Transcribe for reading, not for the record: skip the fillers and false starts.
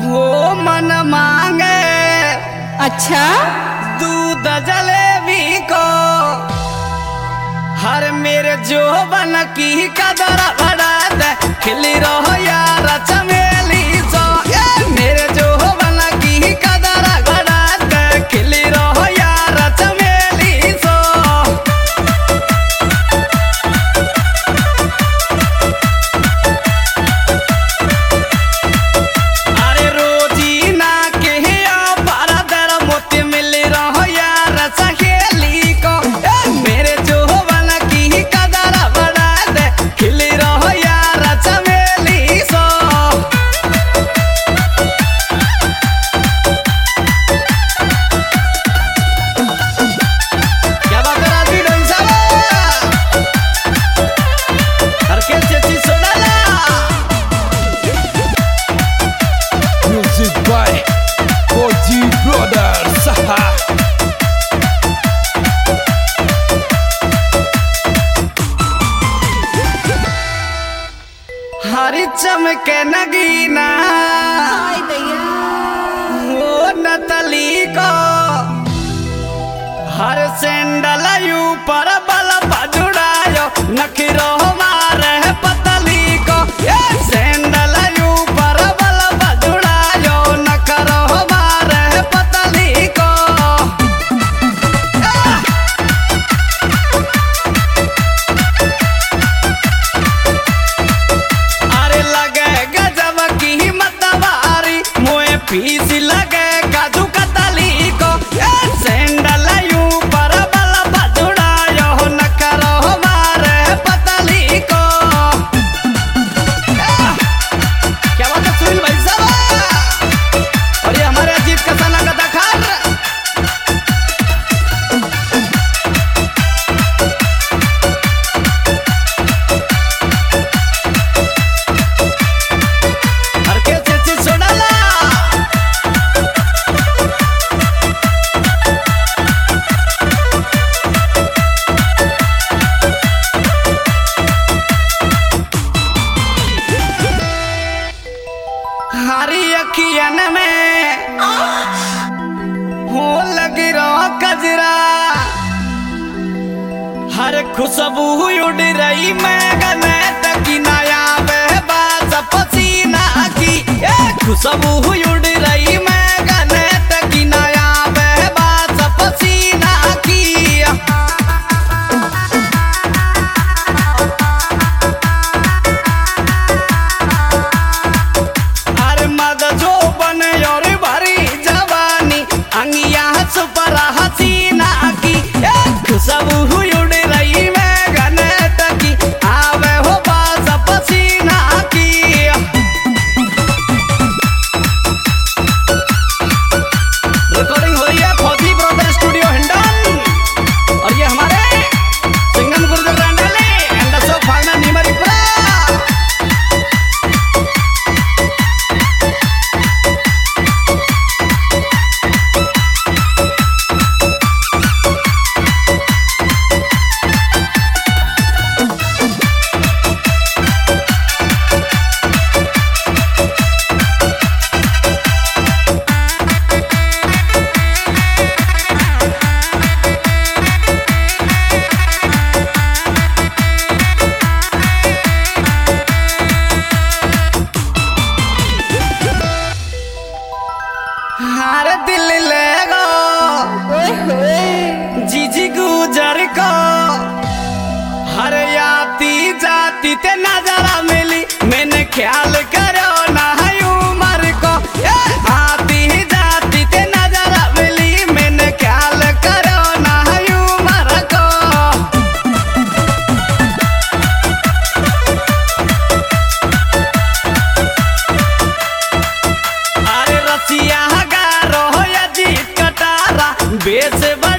वो मन मांगे अच्छा दूध जलेबी को हर मेरे जोबन की कदर बढ़ा दे खिली रहो यार चमेली सो मेरे जोबन की कदर बढ़ा दे खिली रहो यार चमेली सो। अरे रोजी ना के बरदर मोती मिल रहो यार सहेली को मेरे जोबन की कदर बढ़ा दे खिली रहो यार चमेली सो। क्या बात है राजी ढंग साहब हर के चेची Sodala Music by OG Brothers. हरी चमके नगीना हाय दैया वो नतली को हर सेंडल ऊपर बल जुड़ायो नखिरो मारे पतली को सेंडल ऊपर बल जुड़ायो नखरो मारे पतली को। अरे लगे गजब की मतवारी मोए फीस लगे काजू कतली को सेंडल ऊपर बल जुड़ायो न करो मारे पतली को। क्या बात है सुनील भाई साहब और ये हमारे अजीत का सना का दखार हर के चेची सोडाला हरी अखियन में हो लगी रो कजरा हर खुशबू उड़ रही मैं गने तकी नया बेबास पसीना की खुशबू उड़ रही मैं गने तकी नया बेबास पसीना की। अरे मद जो बने और भरी जवानी अंगिया सुपर हसीना की खुशबू उड़ रही मैं गने तकी आवे हो बास पसीना की। रिकॉर्डिंग हो रही है फौजी ब्रदर स्टूडियो हिंडन और ये हमारे सिंगम गुरुदेव रंडाले एंड सो फाइनल निमरीपुरा। हार दिल ले गो ओए होए जीजी गुजर को हर याती जाती ते नजरा मिली मैंने ख्याल करो ना है उमर को आती जाती ते नजरा मिली मैंने ख्याल करो ना है उमर को। अरे रसिया गारो या जीत कटारा बेस